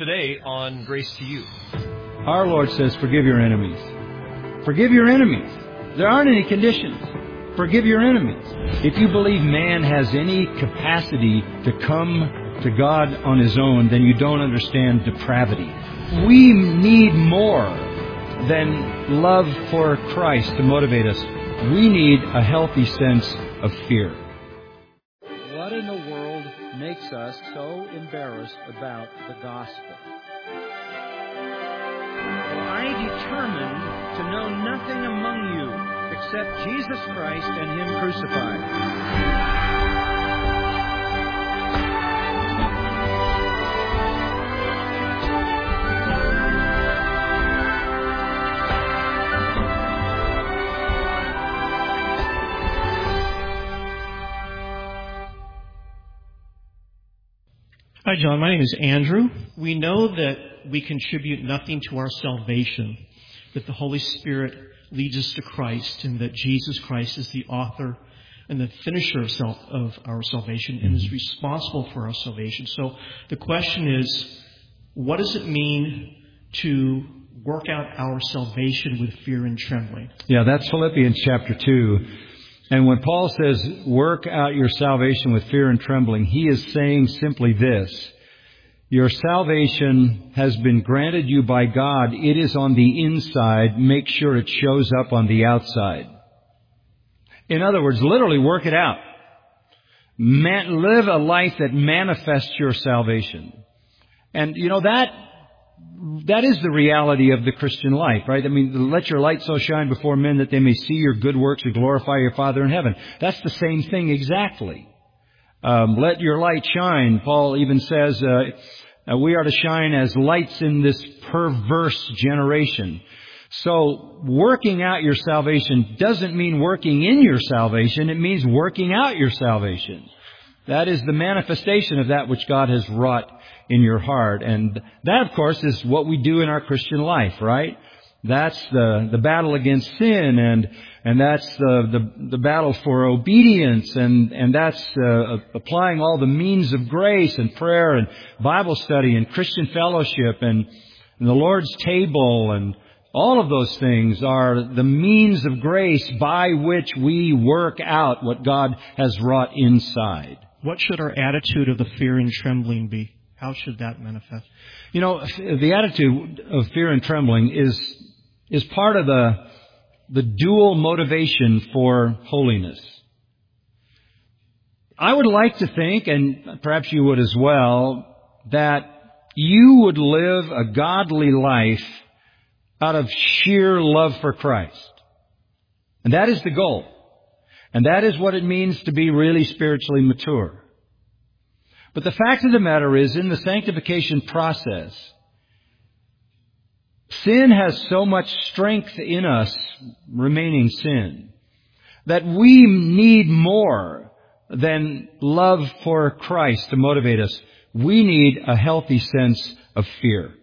Today on Grace to You. Our Lord says, forgive your enemies. Forgive your enemies. There aren't any conditions. Forgive your enemies. If you believe man has any capacity to come to God on his own, then you don't understand depravity. We need more than love for Christ to motivate us. We need a healthy sense of fear. What in the world makes us so embarrassed about the gospel? I determined to know nothing among you except Jesus Christ and Him crucified. Hi, John. My name is Andrew. We know that we contribute nothing to our salvation, that the Holy Spirit leads us to Christ, and that Jesus Christ is the author and the finisher of our salvation and is responsible for our salvation. So the question is, what does it mean to work out our salvation with fear and trembling? Yeah, that's Philippians chapter 2. And when Paul says, work out your salvation with fear and trembling, he is saying simply this: your salvation has been granted you by God. It is on the inside. Make sure it shows up on the outside. In other words, literally work it out. Live a life that manifests your salvation. And you know, that is the reality of the Christian life, right? I mean, let your light so shine before men that they may see your good works and glorify your Father in heaven. That's the same thing exactly. Let your light shine. Paul even says we are to shine as lights in this perverse generation. So working out your salvation doesn't mean working in your salvation. It means working out your salvation. That is the manifestation of that which God has wrought in your heart. And that, of course, is what we do in our Christian life, right? That's the battle against sin, and that's the battle for obedience, and that's applying all the means of grace and prayer and Bible study and Christian fellowship and the Lord's table, and all of those things are the means of grace by which we work out what God has wrought inside. What should our attitude of the fear and trembling be? How should that manifest? You know, the attitude of fear and trembling is part of the dual motivation for holiness. I would like to think, and perhaps you would as well, that you would live a godly life out of sheer love for Christ. And that is the goal. And that is what it means to be really spiritually mature. But the fact of the matter is, in the sanctification process, sin has so much strength in us, remaining sin, that we need more than love for Christ to motivate us. We need a healthy sense of fear.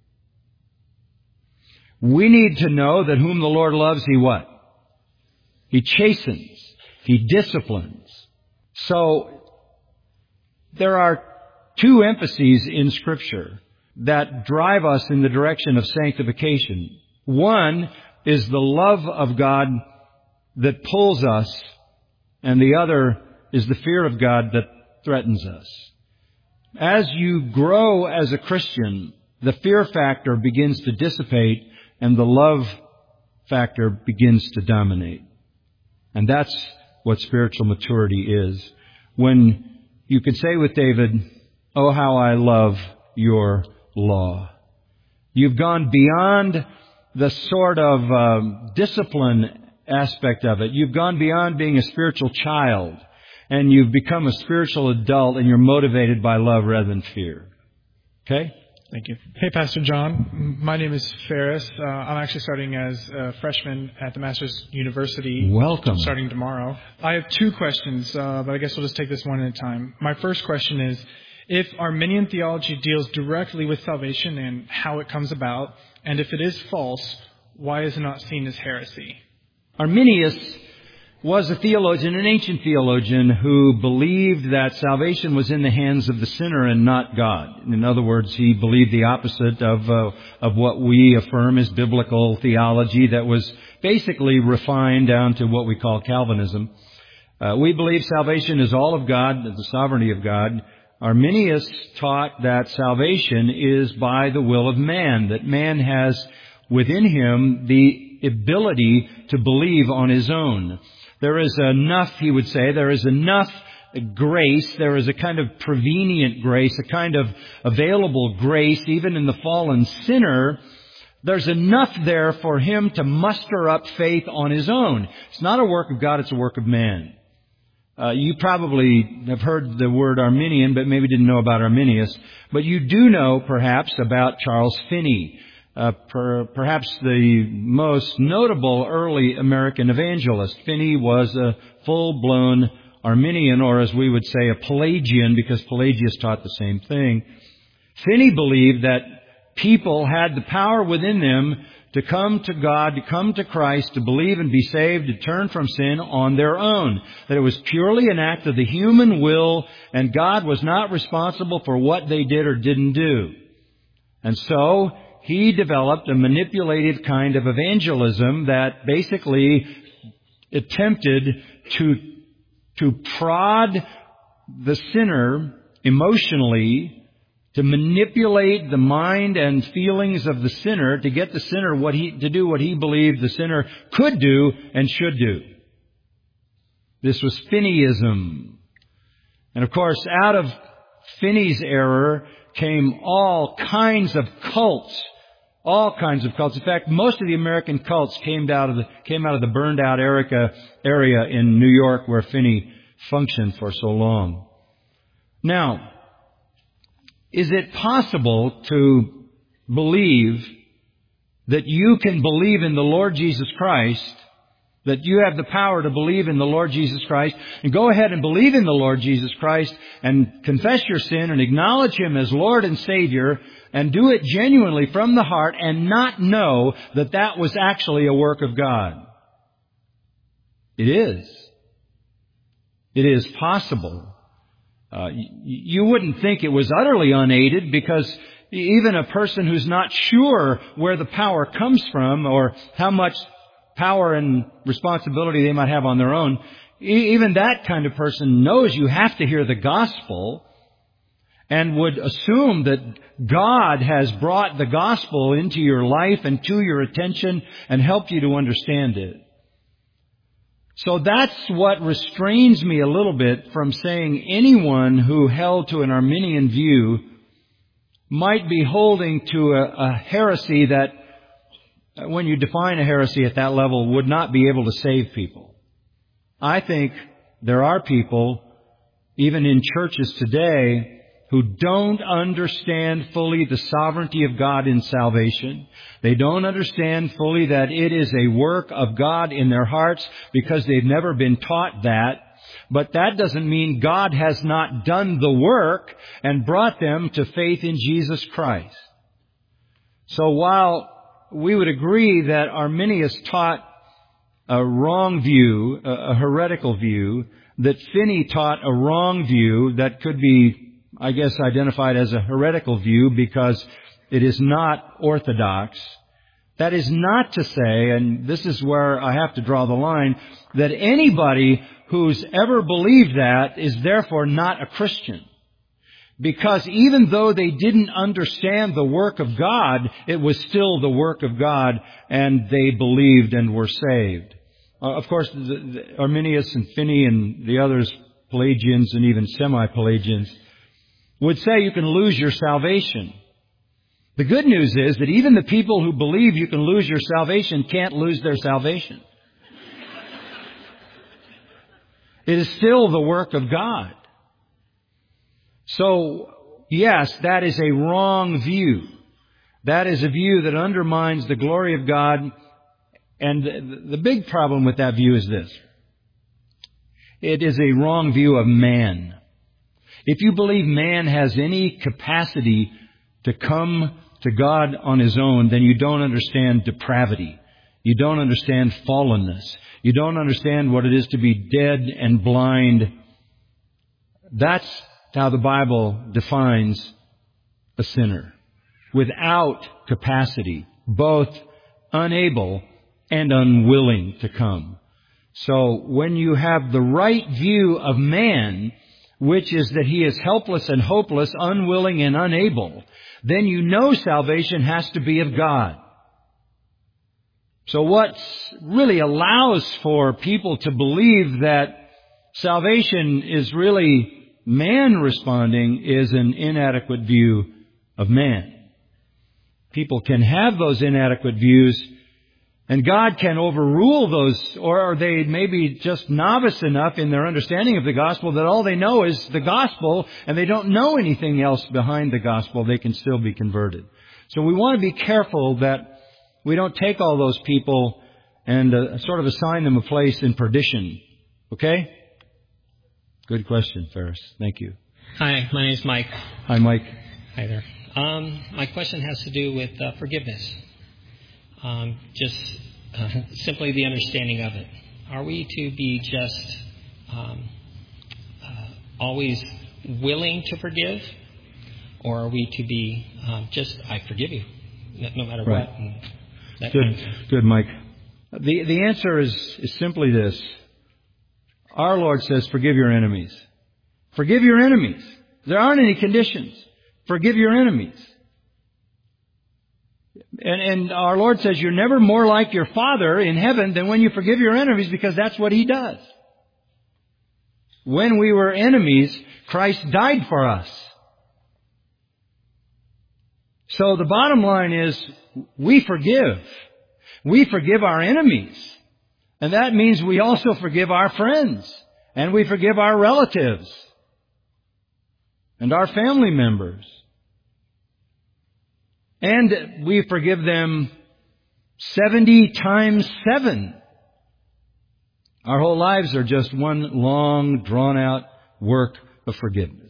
We need to know that whom the Lord loves, He what? He chastens. He disciplines. So there are two emphases in Scripture that drive us in the direction of sanctification. One is the love of God that pulls us, and the other is the fear of God that threatens us. As you grow as a Christian, the fear factor begins to dissipate and the love factor begins to dominate. And that's what spiritual maturity is. When you could say with David, "Oh, how I love your law." You've gone beyond the sort of discipline aspect of it. You've gone beyond being a spiritual child, and you've become a spiritual adult, and you're motivated by love rather than fear. Okay? Thank you. Hey, Pastor John. My name is Ferris. I'm actually starting as a freshman at the Masters University. Welcome. Starting tomorrow. I have two questions, but I guess we'll just take this one at a time. My first question is, if Arminian theology deals directly with salvation and how it comes about, and if it is false, why is it not seen as heresy? Arminius was a theologian, an ancient theologian, who believed that salvation was in the hands of the sinner and not God. In other words, he believed the opposite of what we affirm as biblical theology that was basically refined down to what we call Calvinism. We believe salvation is all of God, the sovereignty of God. Arminius taught that salvation is by the will of man, that man has within him the ability to believe on his own. There is enough, he would say, there is enough grace, there is a kind of prevenient grace, a kind of available grace, even in the fallen sinner. There's enough there for him to muster up faith on his own. It's not a work of God, it's a work of man. You probably have heard the word Arminian, but maybe didn't know about Arminius. But you do know, perhaps, about Charles Finney. Perhaps the most notable early American evangelist. Finney was a full-blown Arminian, or as we would say, a Pelagian, because Pelagius taught the same thing. Finney believed that people had the power within them to come to God, to come to Christ, to believe and be saved, to turn from sin on their own. That it was purely an act of the human will, and God was not responsible for what they did or didn't do. And so he developed a manipulative kind of evangelism that basically attempted to prod the sinner emotionally, to manipulate the mind and feelings of the sinner, to get the sinner to do what he believed the sinner could do and should do. This was Finneyism. And of course, out of Finney's error came all kinds of cults. All kinds of cults. In fact, most of the American cults came out of the burned out area in New York where Finney functioned for so long. Now, is it possible to believe that you can believe in the Lord Jesus Christ, that you have the power to believe in the Lord Jesus Christ, and go ahead and believe in the Lord Jesus Christ and confess your sin and acknowledge Him as Lord and Savior, and do it genuinely from the heart and not know that that was actually a work of God? It is. It is possible. You wouldn't think it was utterly unaided, because even a person who's not sure where the power comes from or how much power and responsibility they might have on their own, even that kind of person knows you have to hear the gospel and would assume that God has brought the gospel into your life and to your attention and helped you to understand it. So that's what restrains me a little bit from saying anyone who held to an Arminian view might be holding to a heresy that, when you define a heresy at that level, would not be able to save people. I think there are people, even in churches today, who don't understand fully the sovereignty of God in salvation. They don't understand fully that it is a work of God in their hearts because they've never been taught that. But that doesn't mean God has not done the work and brought them to faith in Jesus Christ. So while we would agree that Arminius taught a wrong view, a heretical view, that Finney taught a wrong view that could be, I guess, identified as a heretical view because it is not orthodox. That is not to say, and this is where I have to draw the line, that anybody who's ever believed that is therefore not a Christian. Because even though they didn't understand the work of God, it was still the work of God, and they believed and were saved. Of course, Arminius and Finney and the others, Pelagians and even semi-Pelagians, would say you can lose your salvation. The good news is that even the people who believe you can lose your salvation can't lose their salvation. It is still the work of God. So, yes, that is a wrong view. That is a view that undermines the glory of God. And the big problem with that view is this. It is a wrong view of man. If you believe man has any capacity to come to God on his own, then you don't understand depravity. You don't understand fallenness. You don't understand what it is to be dead and blind. That's how the Bible defines a sinner. Without capacity, both unable and unwilling to come. So when you have the right view of man, which is that he is helpless and hopeless, unwilling and unable, then you know salvation has to be of God. So what really allows for people to believe that salvation is really man responding is an inadequate view of man. People can have those inadequate views, and God can overrule those, or they may be just novice enough in their understanding of the gospel that all they know is the gospel, and they don't know anything else behind the gospel. They can still be converted. So we want to be careful that we don't take all those people and sort of assign them a place in perdition. Okay? Good question, Ferris. Thank you. Hi, my name is Mike. Hi, Mike. Hi there. My question has to do with forgiveness. Just simply the understanding of it. Are we to be just always willing to forgive? Or are we to be just, I forgive you, no matter right. what? And that good, kind of thing. Good, Mike. The answer is simply this. Our Lord says, forgive your enemies. Forgive your enemies. There aren't any conditions. Forgive your enemies. And our Lord says you're never more like your Father in heaven than when you forgive your enemies, because that's what He does. When we were enemies, Christ died for us. So the bottom line is we forgive. We forgive our enemies. And that means we also forgive our friends. And we forgive our relatives. And our family members. And we forgive them 70 times 7. Our whole lives are just one long, drawn-out work of forgiveness.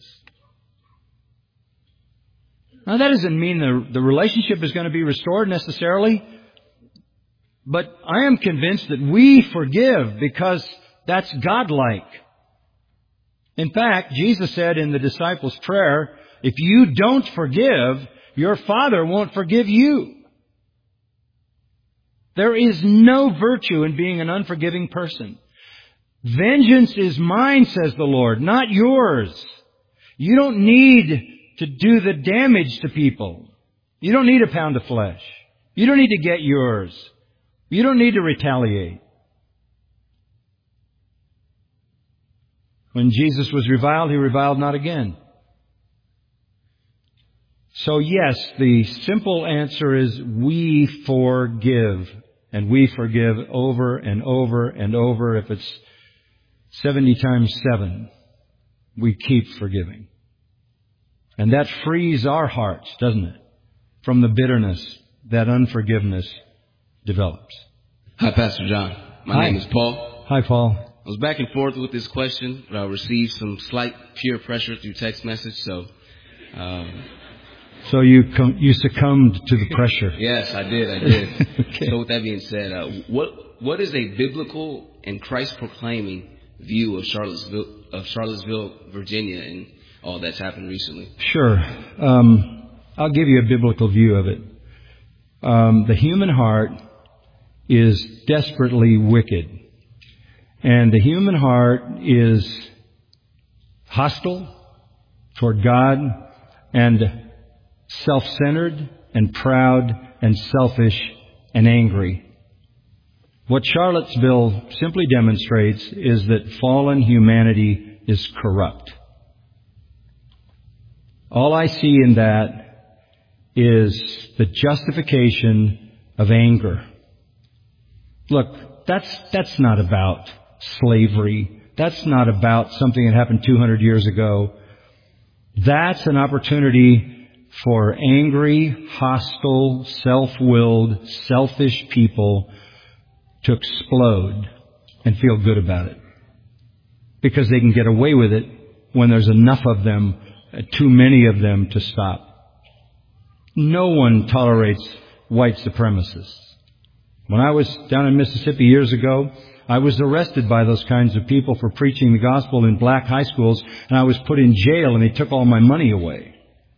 Now, that doesn't mean the relationship is going to be restored necessarily. But I am convinced that we forgive because that's godlike. In fact, Jesus said in the disciples' prayer, if you don't forgive, your Father won't forgive you. There is no virtue in being an unforgiving person. Vengeance is mine, says the Lord, not yours. You don't need to do the damage to people. You don't need a pound of flesh. You don't need to get yours. You don't need to retaliate. When Jesus was reviled, He reviled not again. So yes, the simple answer is we forgive. And we forgive over and over and over. If it's 70 times 7, we keep forgiving. And that frees our hearts, doesn't it, from the bitterness that unforgiveness develops. Hi, Pastor John. My name is Paul. Hi, Paul. I was back and forth with this question, but I received some slight peer pressure through text message, so... So you succumbed to the pressure. Yes, I did. Okay. So with that being said, what is a biblical and Christ-proclaiming view of Charlottesville, Virginia, and all that's happened recently? Sure. I'll give you a biblical view of it. The human heart is desperately wicked. And the human heart is hostile toward God and self-centered and proud and selfish and angry. What Charlottesville simply demonstrates is that fallen humanity is corrupt. All I see in that is the justification of anger. Look, that's not about slavery. That's not about something that happened 200 years ago. That's an opportunity for angry, hostile, self-willed, selfish people to explode and feel good about it. Because they can get away with it when there's enough of them, too many of them to stop. No one tolerates white supremacists. When I was down in Mississippi years ago, I was arrested by those kinds of people for preaching the gospel in black high schools, and I was put in jail, and they took all my money away.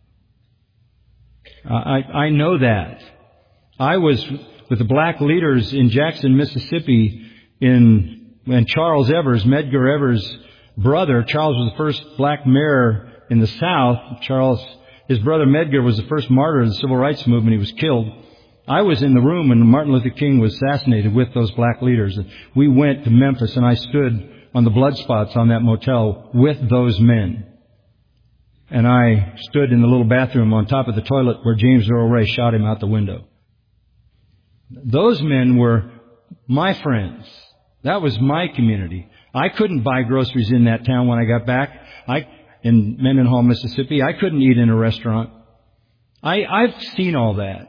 I know that. I was with the black leaders in Jackson, Mississippi, and Charles Evers, Medgar Evers' brother. Charles was the first black mayor in the South. His brother Medgar was the first martyr of the civil rights movement. He was killed. I was in the room when Martin Luther King was assassinated with those black leaders. We went to Memphis, and I stood on the blood spots on that motel with those men. And I stood in the little bathroom on top of the toilet where James Earl Ray shot him out the window. Those men were my friends. That was my community. I couldn't buy groceries in that town when I got back. In Mendenhall, Mississippi, I couldn't eat in a restaurant. I've seen all that.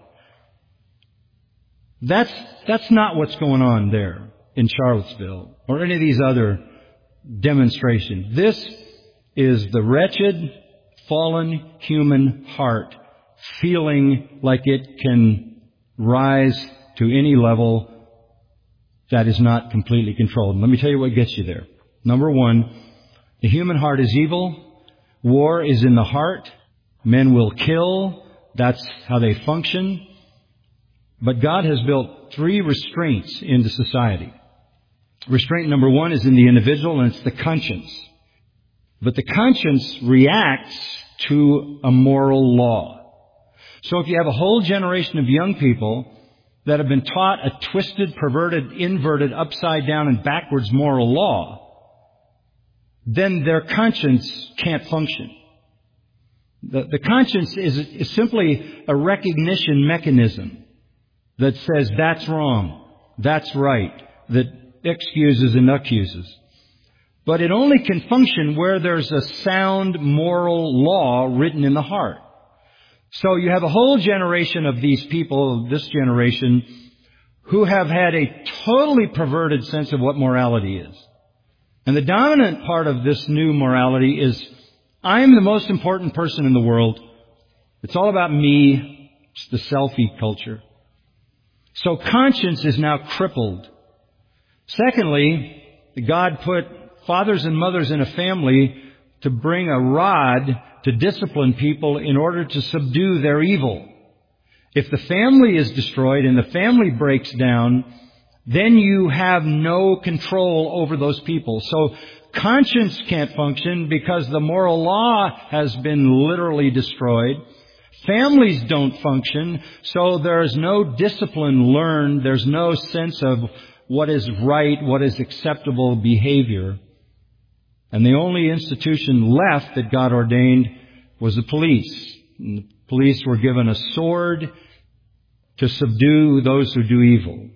That's not what's going on there in Charlottesville or any of these other demonstrations. This is the wretched, fallen human heart feeling like it can rise to any level that is not completely controlled. And let me tell you what gets you there. Number one, the human heart is evil. War is in the heart. Men will kill. That's how they function. But God has built 3 restraints into society. Restraint number 1 is in the individual, and it's the conscience. But the conscience reacts to a moral law. So if you have a whole generation of young people that have been taught a twisted, perverted, inverted, upside down, and backwards moral law, then their conscience can't function. The conscience is simply a recognition mechanism that says that's wrong, that's right, that excuses and accuses. But it only can function where there's a sound moral law written in the heart. So you have a whole generation of these people, this generation, who have had a totally perverted sense of what morality is. And the dominant part of this new morality is, I'm the most important person in the world. It's all about me. It's the selfie culture. So conscience is now crippled. Secondly, God put fathers and mothers in a family to bring a rod to discipline people in order to subdue their evil. If the family is destroyed and the family breaks down, then you have no control over those people. So conscience can't function because the moral law has been literally destroyed. Families don't function, so there's no discipline learned. There's no sense of what is right, what is acceptable behavior. And the only institution left that God ordained was the police. And the police were given a sword to subdue those who do evil.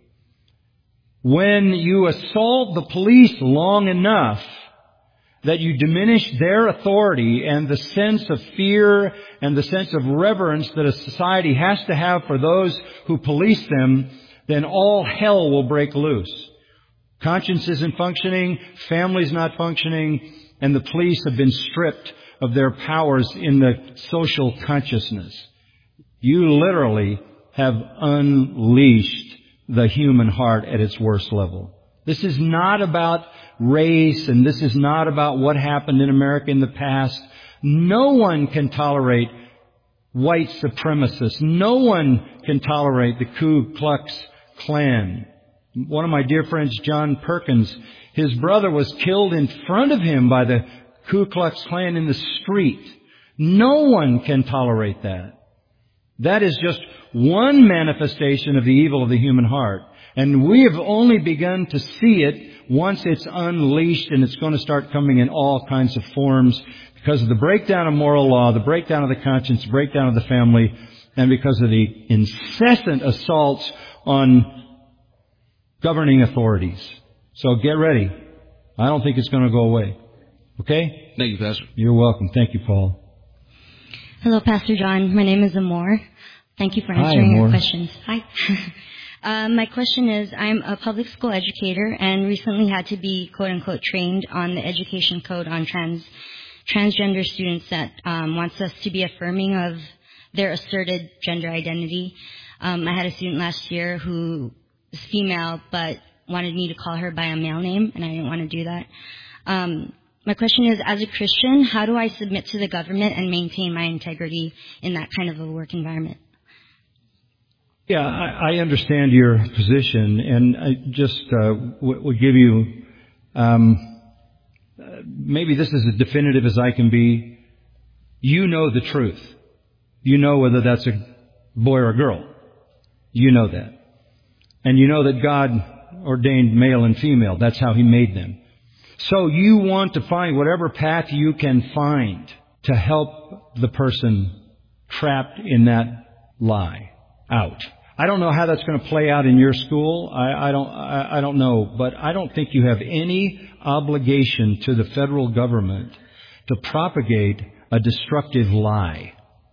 When you assault the police long enough that you diminish their authority and the sense of fear and the sense of reverence that a society has to have for those who police them, then all hell will break loose. Conscience isn't functioning, family's not functioning, and the police have been stripped of their powers in the social consciousness. You literally have unleashed the human heart at its worst level. This is not about race, and this is not about what happened in America in the past. No one can tolerate white supremacists. No one can tolerate the Ku Klux Klan. One of my dear friends, John Perkins, his brother was killed in front of him by the Ku Klux Klan in the street. No one can tolerate that. That is just one manifestation of the evil of the human heart. And we have only begun to see it once it's unleashed, and it's going to start coming in all kinds of forms because of the breakdown of moral law, the breakdown of the conscience, the breakdown of the family, and because of the incessant assaults on governing authorities. So get ready. I don't think it's going to go away. Okay? Thank you, Pastor. You're welcome. Thank you, Paul. Hello, Pastor John. My name is Amor. Thank you for answering our questions. Hi. My question is, I'm a public school educator and recently had to be, quote-unquote, trained on the education code on transgender students that wants us to be affirming of their asserted gender identity. I had a student last year who is female, but wanted me to call her by a male name, and I didn't want to do that. My question is, as a Christian, how do I submit to the government and maintain my integrity in that kind of a work environment? Yeah, I understand your position, and I just would give you, maybe this is as definitive as I can be. You know the truth. You know whether that's a boy or a girl. You know that. And you know that God ordained male and female. That's how He made them. So you want to find whatever path you can find to help the person trapped in that lie out. I don't know how that's going to play out in your school. I don't know, but I don't think you have any obligation to the federal government to propagate a destructive lie.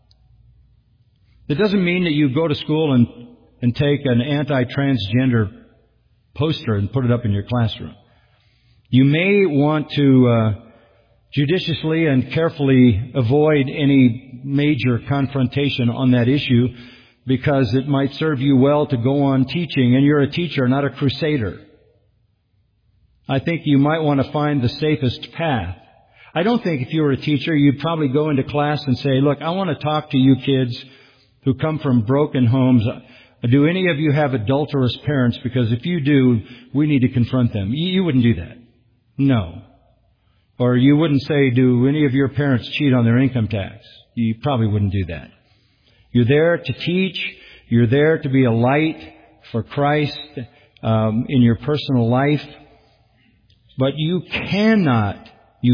It doesn't mean that you go to school and take an anti-transgender poster and put it up in your classroom. You may want to judiciously and carefully avoid any major confrontation on that issue, because it might serve you well to go on teaching, and you're a teacher, not a crusader. I think you might want to find the safest path. I don't think if you were a teacher, you'd probably go into class and say, look, I want to talk to you kids who come from broken homes. Do any of you have adulterous parents? Because if you do, we need to confront them. You wouldn't do that. No. Or you wouldn't say, do any of your parents cheat on their income tax? You probably wouldn't do that. You're there to teach. You're there to be a light for Christ in your personal life. But you cannot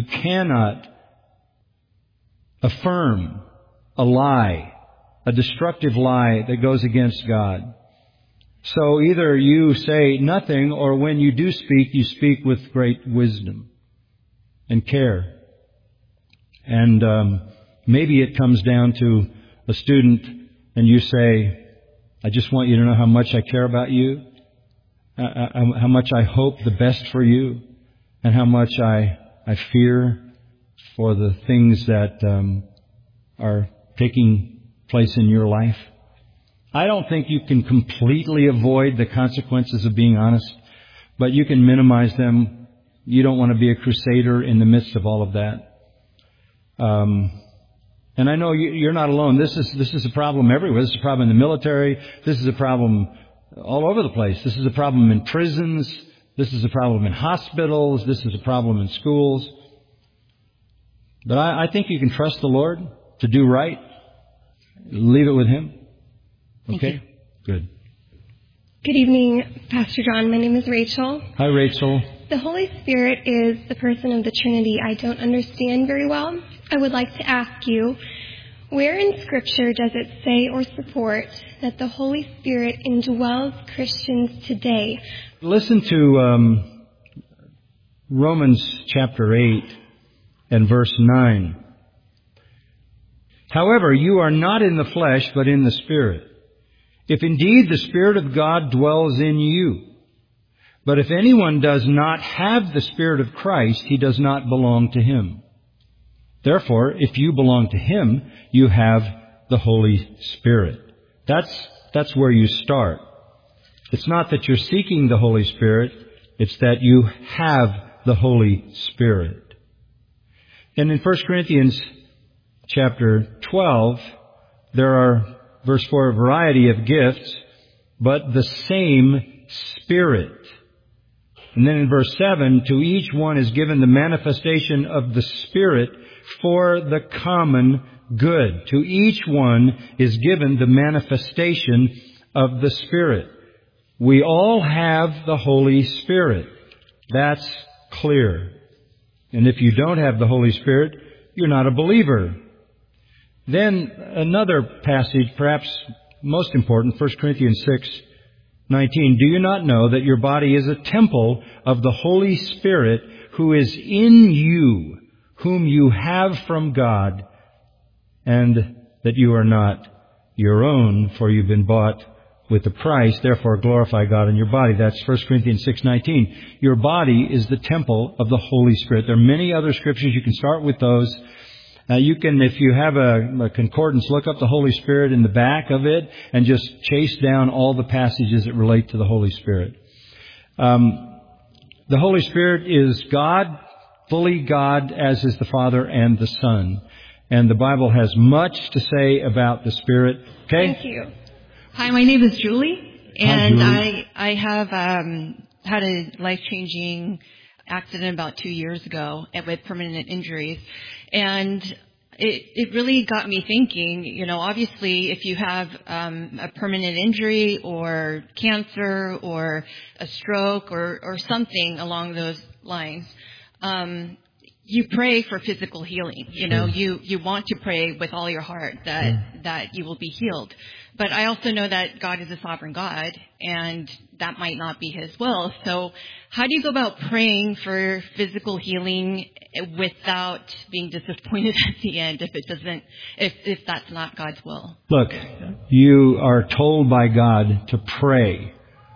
affirm a lie, a destructive lie that goes against God. So either you say nothing, or when you do speak, you speak with great wisdom and care. And maybe it comes down to a student and you say, I just want you to know how much I care about you, how much I hope the best for you, and how much I fear for the things that are taking place in your life. I don't think you can completely avoid the consequences of being honest, but you can minimize them. You don't want to be a crusader in the midst of all of that. And I know you're not alone. This is a problem everywhere. This is a problem in the military. This is a problem all over the place. This is a problem in prisons. This is a problem in hospitals. This is a problem in schools. But I think you can trust the Lord to do right. Leave it with Him. Okay? Good. Good evening, Pastor John. My name is Rachel. Hi, Rachel. The Holy Spirit is the person of the Trinity I don't understand very well. I would like to ask you, where in Scripture does it say or support that the Holy Spirit indwells Christians today? Listen to Romans chapter 8 and verse 9. However, you are not in the flesh, but in the Spirit, if indeed the Spirit of God dwells in you. But if anyone does not have the Spirit of Christ, he does not belong to Him. Therefore, if you belong to Him, you have the Holy Spirit. That's where you start. It's not that you're seeking the Holy Spirit, it's that you have the Holy Spirit. And in 1 Corinthians chapter 12, there are, verse 4, a variety of gifts, but the same Spirit. And then in verse 7, to each one is given the manifestation of the Spirit for the common good. To each one is given the manifestation of the Spirit. We all have the Holy Spirit. That's clear. And if you don't have the Holy Spirit, you're not a believer. Then another passage, perhaps most important, 1 Corinthians 6:19. Do you not know that your body is a temple of the Holy Spirit who is in you, whom you have from God, and that you are not your own, for you've been bought with a price, therefore glorify God in your body. That's 1 Corinthians 6:19. Your body is the temple of the Holy Spirit. There are many other scriptures. You can start with those. You can, if you have a concordance, look up the Holy Spirit in the back of it and just chase down all the passages that relate to the Holy Spirit. The Holy Spirit is God, fully God, as is the Father and the Son. And the Bible has much to say about the Spirit. Okay? Thank you. Hi, my name is Julie, and Hi, Julie. I have had a life-changing accident about 2 years ago with permanent injuries. And it really got me thinking, obviously if you have a permanent injury or cancer or a stroke or something along those lines, you pray for physical healing. You want to pray with all your heart that you will be healed. But I also know that God is a sovereign God, and that might not be His will. So how do you go about praying for physical healing without being disappointed at the end if that's not God's will? Look, you are told by God to pray,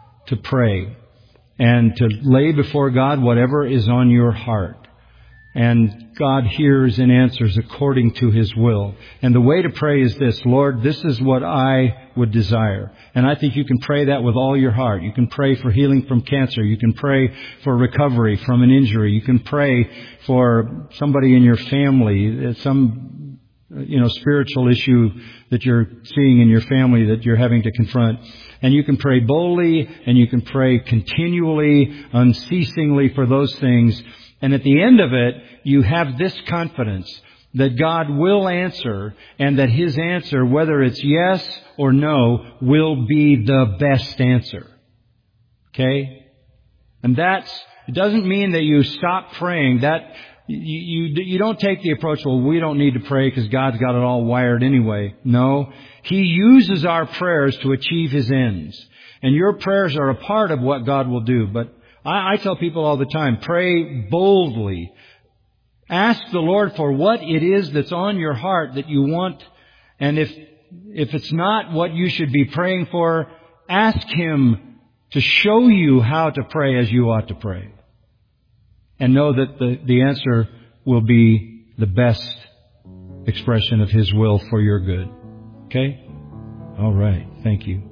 and to lay before God whatever is on your heart. And God hears and answers according to His will. And the way to pray is this: Lord, this is what I would desire. And I think you can pray that with all your heart. You can pray for healing from cancer. You can pray for recovery from an injury. You can pray for somebody in your family, some spiritual issue that you're seeing in your family that you're having to confront. And you can pray boldly, and you can pray continually, unceasingly for those things. And at the end of it, you have this confidence that God will answer, and that His answer, whether it's yes or no, will be the best answer. Okay? And it doesn't mean that you stop praying. That you don't take the approach, well, we don't need to pray because God's got it all wired anyway. No. He uses our prayers to achieve His ends. And your prayers are a part of what God will do. But I tell people all the time, pray boldly. Ask the Lord for what it is that's on your heart that you want. And if it's not what you should be praying for, ask Him to show you how to pray as you ought to pray. And know that the answer will be the best expression of His will for your good. Okay? All right. Thank you.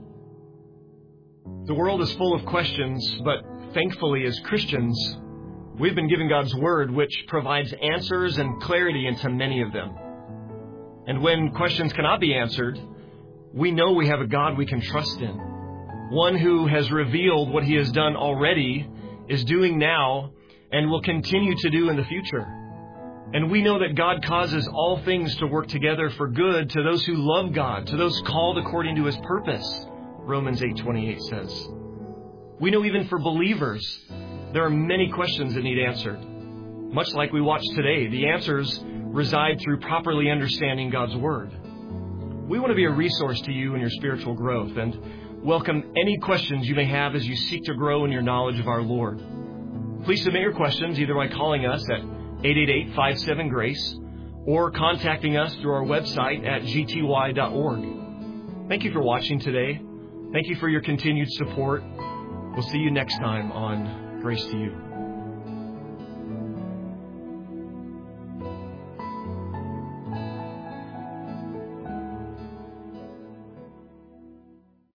The world is full of questions, but thankfully, as Christians, we've been given God's Word, which provides answers and clarity into many of them. And when questions cannot be answered, we know we have a God we can trust in. One who has revealed what He has done already, is doing now, and will continue to do in the future. And we know that God causes all things to work together for good to those who love God, to those called according to His purpose, Romans 8:28 says. We know even for believers, there are many questions that need answered. Much like we watched today, the answers reside through properly understanding God's Word. We want to be a resource to you in your spiritual growth and welcome any questions you may have as you seek to grow in your knowledge of our Lord. Please submit your questions either by calling us at 888-57-GRACE or contacting us through our website at gty.org. Thank you for watching today. Thank you for your continued support. We'll see you next time on Grace to You.